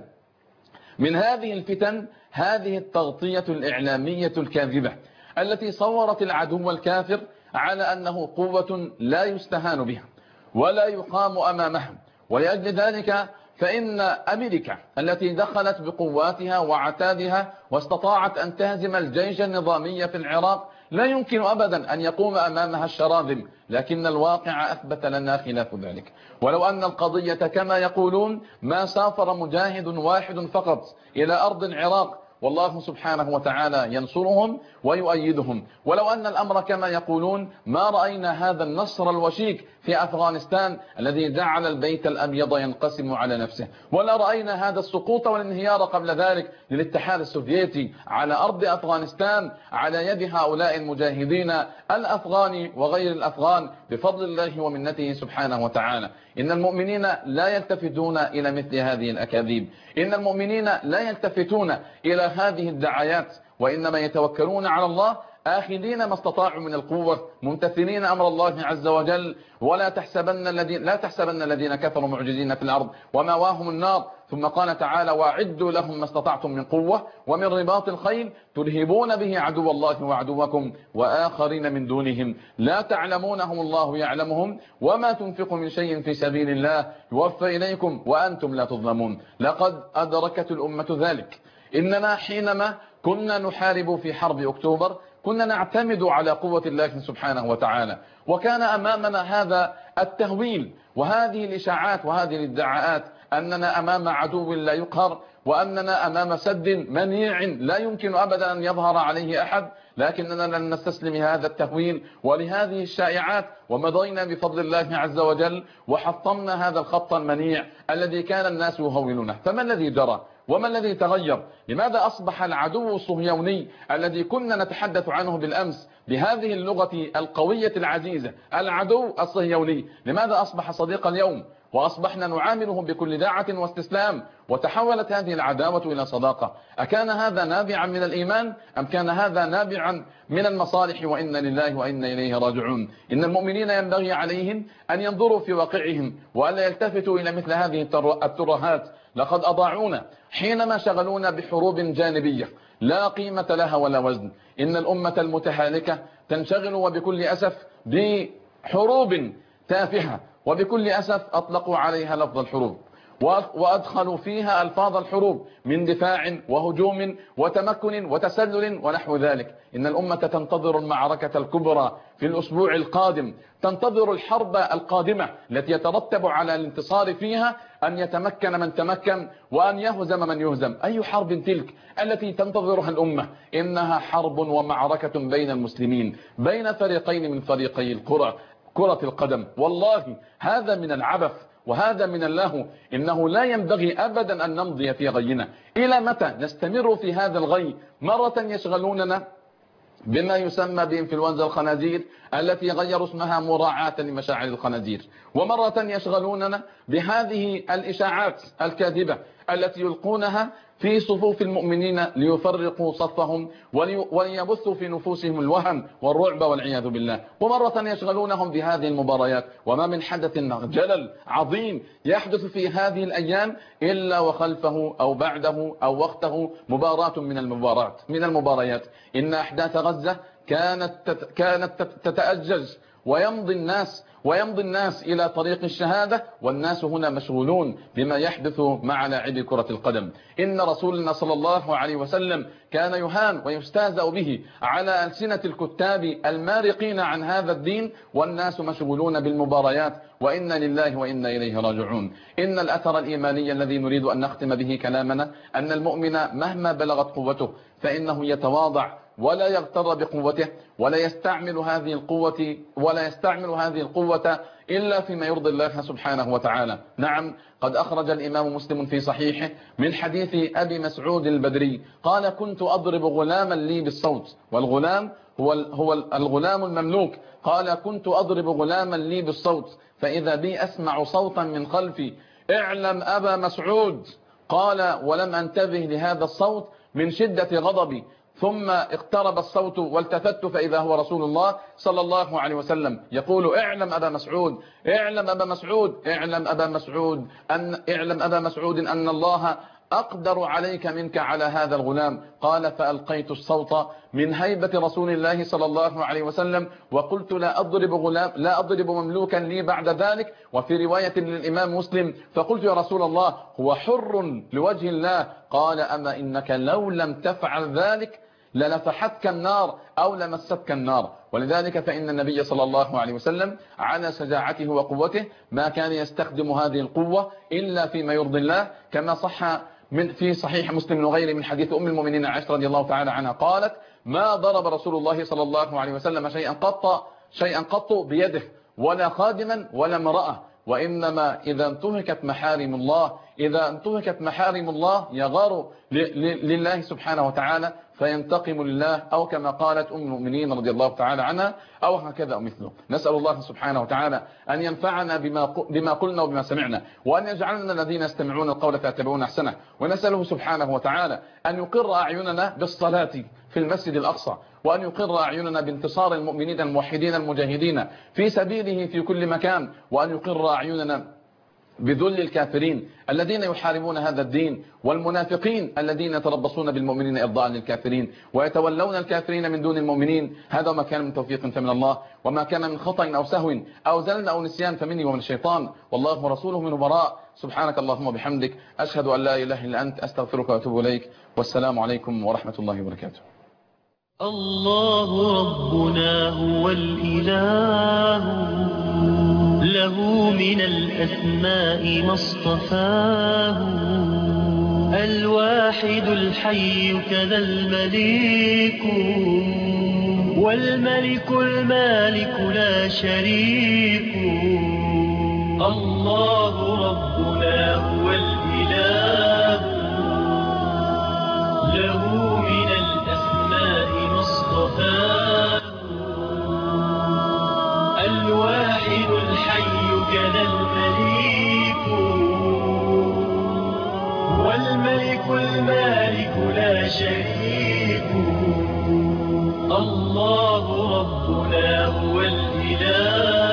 من هذه الفتن هذه التغطية الإعلامية الكاذبة التي صورت العدو الكافر على أنه قوة لا يستهان بها ولا يقام أمامها. ولأجل ذلك فإن أمريكا التي دخلت بقواتها وعتادها واستطاعت أن تهزم الجيش النظامي في العراق لا يمكن أبدا أن يقوم أمامها الشراذم، لكن الواقع أثبت لنا خلاف ذلك. ولو أن القضية كما يقولون ما سافر مجاهد واحد فقط إلى أرض العراق والله سبحانه وتعالى ينصرهم ويؤيدهم. ولو أن الأمر كما يقولون ما رأينا هذا النصر الوشيك في أفغانستان الذي جعل البيت الأبيض ينقسم على نفسه، ولا رأينا هذا السقوط والانهيار قبل ذلك للاتحاد السوفيتي على أرض أفغانستان على يد هؤلاء المجاهدين الأفغان وغير الأفغان بفضل الله ومنته سبحانه وتعالى. إن المؤمنين لا يلتفتون إلى مثل هذه الأكاذيب، إن المؤمنين لا يلتفتون إلى هذه الدعايات، وإنما يتوكلون على الله آخذين ما استطاعوا من القوة ممتثلين أمر الله عز وجل. ولا تحسبن الذين لا تحسبن الذين كفروا معجزين في الأرض ومأواهم النار. ثم قال تعالى: وأعدوا لهم ما استطعتم من قوة ومن رباط الخيل ترهبون به عدو الله وعدوكم وآخرين من دونهم لا تعلمونهم الله يعلمهم وما تنفقوا من شيء في سبيل الله يوفى إليكم وأنتم لا تظلمون. لقد أدركت الأمة ذلك. إننا حينما كنا نحارب في حرب أكتوبر كنا نعتمد على قوة الله سبحانه وتعالى، وكان أمامنا هذا التهويل وهذه الإشاعات وهذه الادعاءات أننا أمام عدو لا يقهر وأننا أمام سد منيع لا يمكن أبدا أن يظهر عليه أحد. لكننا لن نستسلم هذا التهويل ولهذه الشائعات، ومضينا بفضل الله عز وجل وحطمنا هذا الخط المنيع الذي كان الناس يهولونه. فما الذي جرى وما الذي تغير؟ لماذا أصبح العدو الصهيوني الذي كنا نتحدث عنه بالأمس بهذه اللغة القوية العزيزة العدو الصهيوني لماذا أصبح صديق اليوم وأصبحنا نعامله بكل داعة واستسلام وتحولت هذه العداوة إلى صداقة؟ أكان هذا نابعا من الإيمان أم كان هذا نابعا من المصالح؟ وإنا لله وإنا إليه راجعون. إن المؤمنين ينبغي عليهم أن ينظروا في واقعهم وألا يلتفتوا إلى مثل هذه الترهات. لقد أضاعونا حينما شغلونا بحروب جانبية لا قيمة لها ولا وزن. إن الأمة المتهالكة تنشغل وبكل أسف بحروب تافهة، وبكل أسف أطلقوا عليها لفظ الحروب وأدخلوا فيها ألفاظ الحروب من دفاع وهجوم وتمكن وتسلل ونحو ذلك. إن الأمة تنتظر المعركة الكبرى في الأسبوع القادم، تنتظر الحرب القادمة التي يترتب على الانتصار فيها أن يتمكن من تمكن وأن يهزم من يهزم. أي حرب تلك التي تنتظرها الأمة؟ إنها حرب ومعركة بين المسلمين، بين فريقين من فريقي القرى كرة القدم. والله هذا من العبث وهذا من اللهو. إنه لا ينبغي أبدا أن نمضي في غينا. إلى متى نستمر في هذا الغي؟ مرة يشغلوننا بما يسمى بإنفلونزا الخنازير التي غيروا اسمها مراعاة لمشاعر الخنازير، ومرة يشغلوننا بهذه الإشاعات الكاذبة التي يلقونها في صفوف المؤمنين ليفرقوا صفهم وليبثوا في نفوسهم الوهم والرعب والعياذ بالله، ومرة يشغلونهم بهذه المباريات. وما من حدث جلل عظيم يحدث في هذه الأيام إلا وخلفه أو بعده أو وقته مباراة من المباريات من المباريات. إن أحداث غزة كانت كانت تتأجج ويمضي الناس ويمضي الناس إلى طريق الشهادة، والناس هنا مشغولون بما يحدث مع لاعبي كرة القدم. إن رسولنا صلى الله عليه وسلم كان يهان ويستهزأ به على ألسنة الكتاب المارقين عن هذا الدين، والناس مشغولون بالمباريات. وإنا لله وإنا إليه راجعون. إن الأثر الإيماني الذي نريد أن نختم به كلامنا أن المؤمن مهما بلغت قوته فإنه يتواضع ولا يغتر بقوته، ولا يستعمل هذه القوة ولا يستعمل هذه القوة إلا فيما يرضي الله سبحانه وتعالى. نعم، قد أخرج الإمام مسلم في صحيحه من حديث أبي مسعود البدري قال: كنت أضرب غلاما لي بالصوت، والغلام هو هو الغلام المملوك. قال: كنت أضرب غلاما لي بالصوت فإذا بي أسمع صوتا من خلفي: اعلم أبا مسعود. قال: ولم أنتبه لهذا الصوت من شدة غضبي، ثم اقترب الصوت والتفت فإذا هو رسول الله صلى الله عليه وسلم يقول: اعلم أبا مسعود، اعلم أبا مسعود، اعلم أبا مسعود أن اعلم أبا مسعود أن الله أقدر عليك منك على هذا الغلام. قال: فألقيت الصوت من هيبة رسول الله صلى الله عليه وسلم وقلت: لا أضرب غلام لا أضرب مملوكا لي بعد ذلك. وفي رواية للإمام مسلم: فقلت: يا رسول الله هو حر لوجه الله. قال: أما إنك لو لم تفعل ذلك لنفحتك النار أو لمستك النار. ولذلك فإن النبي صلى الله عليه وسلم على شجاعته وقوته ما كان يستخدم هذه القوة إلا فيما يرضي الله، كما صح من في صحيح مسلم وغيره من حديث أم المؤمنين عائشة رضي الله تعالى عنها قالت: ما ضرب رسول الله صلى الله عليه وسلم شيئا قط شيئا قط بيده، ولا خادما ولا امرأة، وإنما إذا انتهكت محارم الله إذا انتهكت محارم الله يغار لله سبحانه وتعالى فينتقم لله، أو كما قالت أم المؤمنين رضي الله تعالى عنها، أو هكذا أو مثله. نسأل الله سبحانه وتعالى أن ينفعنا بما بما قلنا وبما سمعنا، وأن يجعلنا الذين يستمعون القول فيتبعون أحسنه. ونسأله سبحانه وتعالى أن يقر أعيننا بالصلاة في المسجد الأقصى، وأن يقر أعيننا بانتصار المؤمنين الموحدين المجاهدين في سبيله في كل مكان، وأن يقر أعيننا بذل الكافرين الذين يحاربون هذا الدين، والمنافقين الذين يتربصون بالمؤمنين إرضاء للكافرين ويتولون الكافرين من دون المؤمنين. هذا ما كان من توفيق فمن الله، وما كان من خطأ أو سهو أو زلل أو نسيان فمني ومن الشيطان، والله ورسوله منه براء. سبحانك اللهم وبحمدك، أشهد أن لا إله إلا أنت، أستغفرك وأتوب إليك، والسلام عليكم ورحمة الله وبركاته. الله ربنا هو الإله، له من الأسماء ما اصطفاه، الواحد الحي كذا المليك، والملك المالك لا شريك. الله ربنا هو الإله، له من الأسماء ما اصطفاه، الواحد الحي كذا المليك، والملك المالك لا شريك. الله ربنا هو الإله.